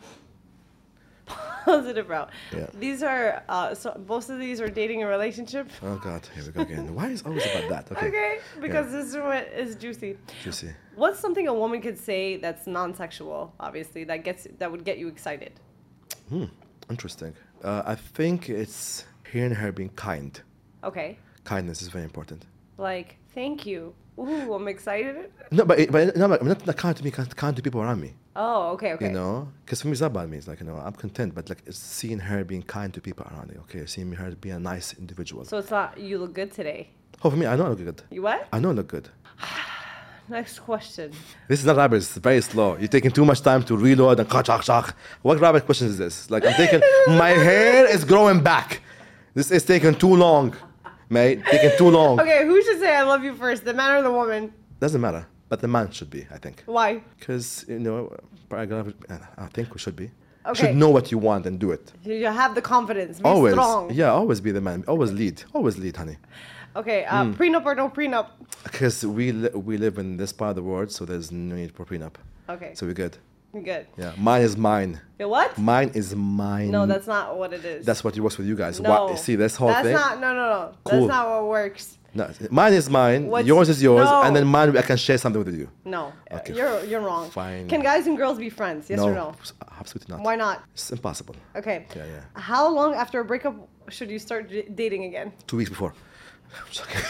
positive route. Yeah. These are uh, so both of these are dating and relationship. Oh, God, here we go again. Why is it always about that? Okay. Okay, because Yeah. this is what is juicy. Juicy. What's something a woman could say that's non-sexual, obviously, that gets that would get you excited? Hmm. Interesting. Uh, I think it's hearing her being kind. Okay, Kindness is very important. like thank you. Ooh, I'm excited. No, but but no, but not, not kind to me, kind, kind to people around me. Oh, okay, okay. You know, because for me it's not about me. It's like, you know, I'm content, but like it's seeing her being kind to people around me. Okay, seeing her be a nice individual. So it's not you look good today. Oh, for me, I know I look good. You what? I know I look good. Next question. This is not rabbit. It's very slow. You're taking too much time to reload and chak chak. What rabbit question is this? Like I'm taking, my hair is growing back. This is taking too long, mate. Taking too long. Okay, who should say I love you first, the man or the woman? Doesn't matter, but the man should be, I think. Why? Because, you know, paragraph, I think we should be. You Okay. should know what you want and do it. You have the confidence. Be Always. strong. Yeah, always be the man. Always lead. Always lead, honey. Okay, uh, Hmm. prenup or no prenup? Because we, li- we live in this part of the world, so there's no need for prenup. Okay, So we're good. good. Yeah. Mine is mine. Yeah, what? Mine is mine. No, that's not what it is. That's what it works with you guys. no. What, see, this whole that's thing? not. No, no, no. Cool. That's not what works. No, mine is mine. What's- yours is yours. no. And then mine, I can share something with you. No, Okay, you're you're wrong. fine. Can guys and girls be friends? Yes no, or no? absolutely not. Why not? It's impossible. Okay. Yeah, yeah. How long after a breakup should you start j- dating again? Two weeks before. I'm joking.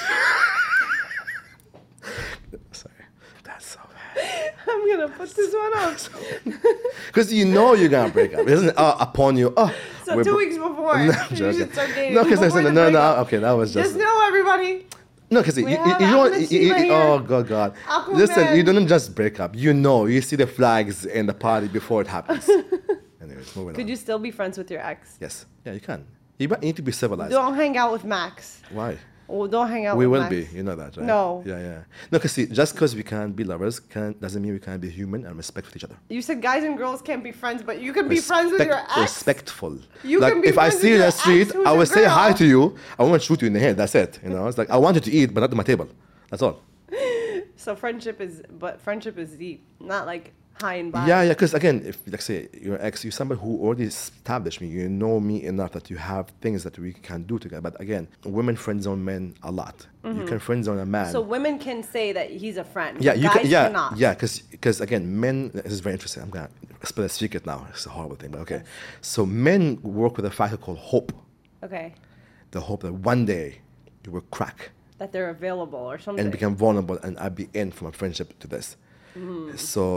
Sorry. That's so bad. I'm gonna put this one up. Because you know you're gonna break up. It isn't uh, upon you. Oh, So we're two bro- weeks before, No, you I'm should joking. start dating. No, because before no, the no, no. breakup. Okay, that was just. Just know, everybody. No, because you, We you, have you don't. Ahmed You, you, Shiva oh here. God, God! Aquaman. Listen, you don't just break up. You know, you see the flags in the party before it happens. Anyways, moving Could on. you still be friends with your ex? Yes, yeah, you can. You but you need to be civilized. Don't hang out with Max. Why? Oh, don't hang out We with will Max. be. You know that, right? No. Yeah, yeah. No, because see, just because we can't be lovers can doesn't mean we can't be human and respect each other. You said guys and girls can't be friends, but you can be friends with your Respect- ex. Respectful. You like can be if I friends see you with in your the street, ex who's I a will say hi girl. to you. I won't shoot you in the head. That's it. You know, it's like I want you to eat, but not to my table. That's all. So friendship is, but friendship is deep, not like high and by. Yeah, yeah. Because again, if like say your ex, you're somebody who already established me. You know me enough that you have things that we can do together. But again, women friend zone men a lot. You can friend zone a man. Mm-hmm. So women can say that he's a friend. Yeah, but you guys can. Yeah, cannot. yeah. Because again, men. This is very interesting. I'm gonna spill a secret now. It's a horrible thing, but okay. So men work with a factor called hope. Okay. The hope that one day you will crack That they're available or something. and become vulnerable, and I'll be in from a friendship to this. Mm-hmm. So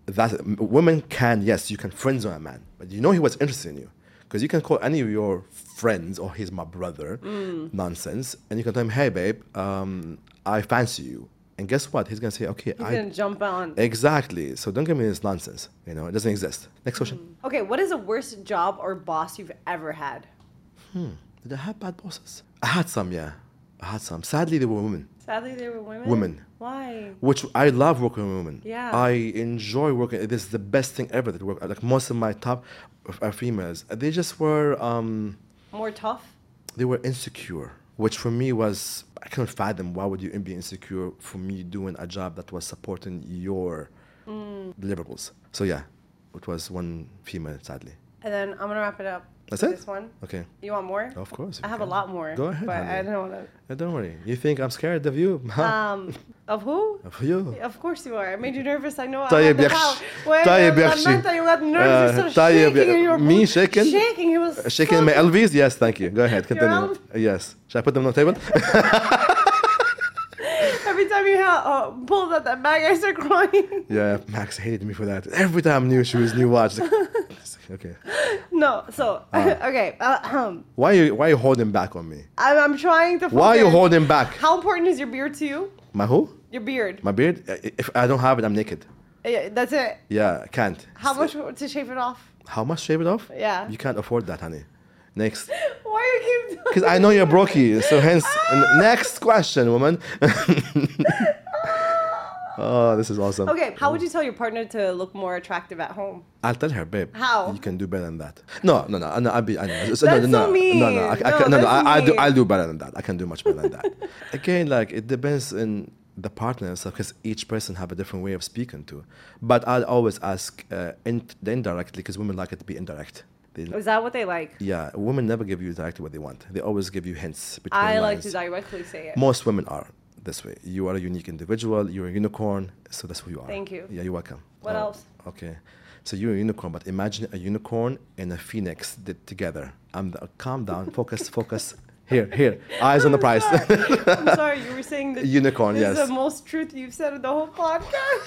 that women can, yes, you can friend zone a man, but you know he was interested in you. Because you can call any of your friends, or he's my brother, Mm. nonsense, and you can tell him, hey, babe, um, I fancy you. And guess what? He's going to say, okay, He's I... gonna jump on. Exactly. So don't give me this nonsense. You know, it doesn't exist. Next question. Okay, what is the worst job or boss you've ever had? Did I have bad bosses? I had some, yeah. I had some. Sadly, they were women. Sadly, they were women. Women. Why? Which I love working with women. Yeah. I enjoy working. It is the best thing ever to work. Like most of my top are females. They just were, um, More tough? they were insecure, which for me was, I couldn't fathom why would you be insecure for me doing a job that was supporting your Mm. deliverables. So yeah, it was one female, sadly. And then I'm gonna wrap it up. That's with it? This one. Okay. You want more? Of course. I you have can. a lot more. Go ahead, But honey. I don't want Uh, Don't worry. You think I'm scared of you? to. Um, of who? Of you. Of course you are. I made you nervous. I know. I طيب had يا the أخي. power. When طيب يا uh, أخي. Samantha, you got nervous. You Uh, started طيب shaking. and you were me shaking? Shaking. He was Shaking my Elvis? Yes, thank you. Go ahead. Your Continue. Elvis? Uh, Yes. Should I put them on the table? Every time you ha- uh, pulled out that bag, I start crying. Yeah, Max hated me for that. Every time I knew she was new watch. Like, okay. No. So okay. Uh, um, Why are you why are you holding back on me? I'm, I'm trying to. Why are you focus. holding back? How important is your beard to you? My who? Your beard. My beard? Uh, If I don't have it, I'm naked. Yeah, that's it. Yeah, I can't. How So- much to shave it off? How much shave it off? Yeah. You can't afford that, honey. Next. Why you keep doing? Because I know you're brokey, so hence, n- next question, woman. Oh, this is awesome. Okay, how would you tell your partner to look more attractive at home? I'll tell her, babe. How? You can do better than that. No, no, no. no I'll be. I know. So, That's no, so no, mean. No, no. I, I, No, can, no, no. that's I, I'll do. mean. I'll do better than that. I can do much better than that. Again, like it depends on the partner and stuff, because each person have a different way of speaking to. But I'll always ask uh, in, indirectly, because women like it to be indirect. They, Is that what they like? yeah, women never give you directly what they want. They always give you hints between I like lines. to directly say it. Most women are this way. You are a unique individual. You're a unicorn. So that's who you are. Thank you. Yeah, you're welcome. What Oh, else? Okay. So you're a unicorn, but imagine a unicorn and a phoenix did together. I'm the, calm down. Focus, focus. Here, here. Eyes on the prize. I'm sorry, you were saying that Unicorn, this yes. is the most truth you've said in the whole podcast.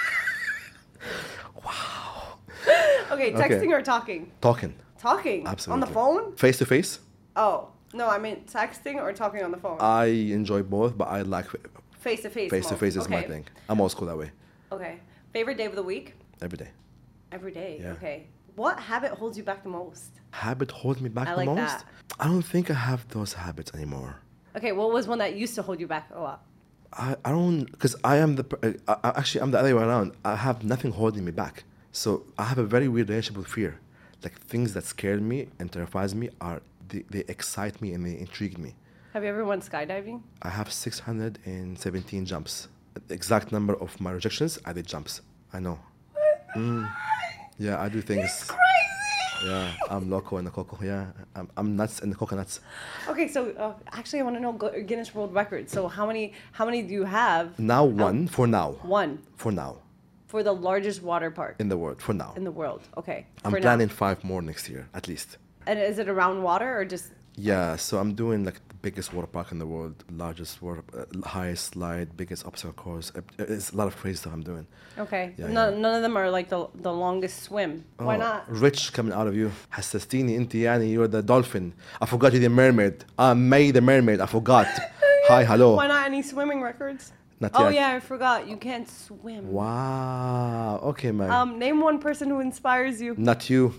Wow. Okay, Okay. texting or talking? Talking. Talking. Absolutely. On the phone? Face to face. Oh, no, I meant texting or talking on the phone. I enjoy both, but I like Face to face. face to most. face is my Okay. thing. I'm old school that way. Okay. Favorite day of the week? Every day. Every day. Yeah. Okay. What habit holds you back the most? Habit hold me back I the like most? that. I don't think I have those habits anymore. Okay, what was one that used to hold you back a lot? I, I don't, because I am the, per- uh, I, I- actually, I'm the other way around. I have nothing holding me back. So I have a very weird relationship with fear. Like things that scare me and terrifies me are, they, they excite me and they intrigue me. Have you ever went skydiving? I have six hundred seventeen jumps. The exact number of my rejections, I did jumps. I know. Mm. Yeah, I do things. Crazy! Yeah, I'm loco in the coco. Yeah, I'm, I'm nuts in the coconuts. Okay, so uh, actually, I want to know Gu- Guinness World Record. So how many how many do you have? Now one, for now. One For now. for the largest water park In the world, for now. in the world. Okay. I'm for now. planning five more next year, at least. And is it around water or just? Yeah, so I'm doing like the biggest water park in the world, largest water, uh, highest slide, biggest obstacle course. Uh, It's a lot of crazy stuff I'm doing. Okay. Yeah, none, yeah. none of them are like the the longest swim. Why Oh, not? Rich coming out of you. حسستيني انت يعني you're the dolphin. I forgot you're the mermaid. I'm May the mermaid. I forgot. Hi, hello. Why not any swimming records? Not Oh yet. yeah, I forgot. You can't swim. Wow. Okay, man. Um, name one person who inspires you. Not you.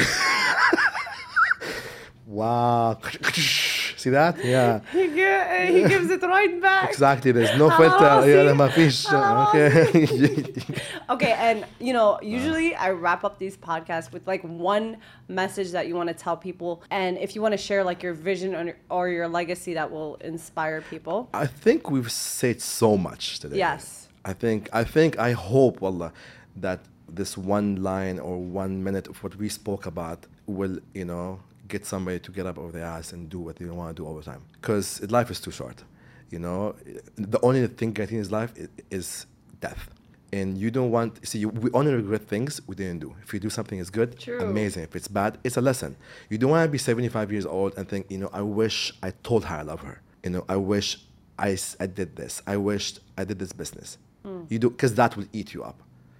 Wow. See that? Yeah. He, gi- he gives it right back. Exactly. There's no Hello, filter. Yeah, see? ما فيش. Hello, Okay. Okay, and you know, usually I wrap up these podcasts with like one message that you want to tell people, and if you want to share like your vision or, or your legacy that will inspire people. I think we've said so much today. Yes. I think I think I hope, wallah, that this one line or one minute of what we spoke about will, you know, get somebody to get up over their ass and do what they want to do all the time. Because life is too short. You know, the only thing guaranteed in life i- is death. And you don't want, see, you, we only regret things we didn't do. If you do something is good, True. amazing. If it's bad, it's a lesson. You don't want to be seventy-five years old and think, you know, I wish I told her I love her. You know, I wish I, s- I did this. I wished I did this business. You do, because that will eat you up.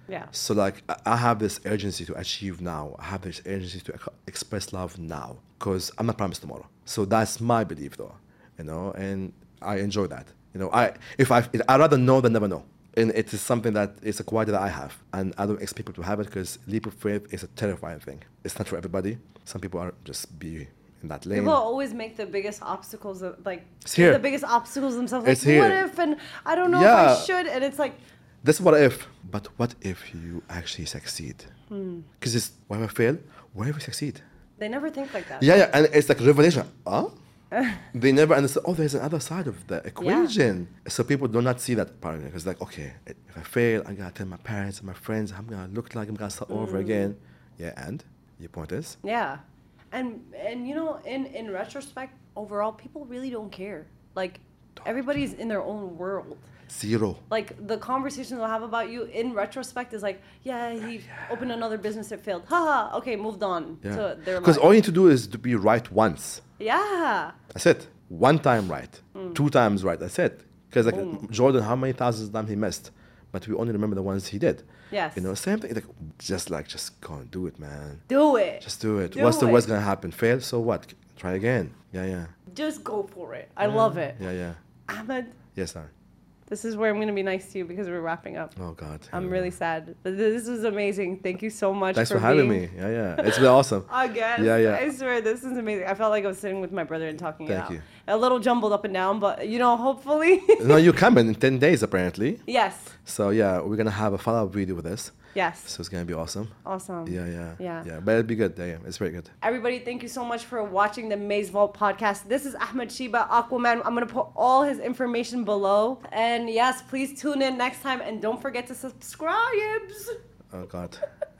Yeah. So like I- I have this urgency to achieve now. I have this urgency to ex- express love now because I'm not promised tomorrow. So that's my belief, though. You know, and I enjoy that. You know, I if I I rather know than never know. And it is something that is a quality that I have, and I don't expect people to have it because leap of faith is a terrifying thing. It's not for everybody. Some people are just be in that lane. People always make the biggest obstacles, of, like It's here. the biggest obstacles themselves. Like, It's here. what if? And I don't know Yeah. if I should. And it's like, This is what if, but what if you actually succeed? Hmm. Because it's what if I fail? What if we succeed? they never think like that. Yeah, yeah, and it's like revelation. Huh? They never understand. Oh, there's another side of the equation. So people do not see that part. Because like, okay, if I fail, I gotta tell my parents and my friends I'm gonna look like I'm gonna start over again. Yeah, and your point is, Yeah, and and you know, in in retrospect, overall, people really don't care. Like everybody's in their own world. zero. Like the conversations they'll have about you in retrospect is like, yeah, he opened another business, it failed. Haha. Okay, moved on Yeah. to their Because life. all you need to do is to be right once. Yeah. That's it. One time right. Hmm. Two times right. That's it. Because like Jordan, how many thousands of times he missed, but we only remember the ones he did. Yes. You know, same thing. Like just like just go and do it, man. Do it. Just do it. Do What's the it. worst gonna happen? Fail? So what? Try again. Yeah, yeah. Just go for it. I love it. Yeah, yeah. Ahmed, Yes, sir. this is where I'm going to be nice to you because we're wrapping up. Oh God. I'm yeah. really sad. But this was amazing. Thank you so much Thanks for, for having being... me. Yeah, yeah. It's been awesome. Again. Yeah, yeah. I swear, this is amazing. I felt like I was sitting with my brother and talking Thank it out. you. A little jumbled up and down, but, you know, hopefully. No, you're coming in ten days apparently. Yes. So yeah, we're gonna have a follow-up video with this. Yes. So it's gonna be awesome. Awesome. Yeah, yeah. Yeah. Yeah. But it'll be good. Yeah, yeah. It's very good. Everybody, thank you so much for watching the Maze Vault podcast. This is Ahmed Shiba, Aquaman. I'm going to put all his information below. And yes, please tune in next time. And don't forget to subscribe. Oh God.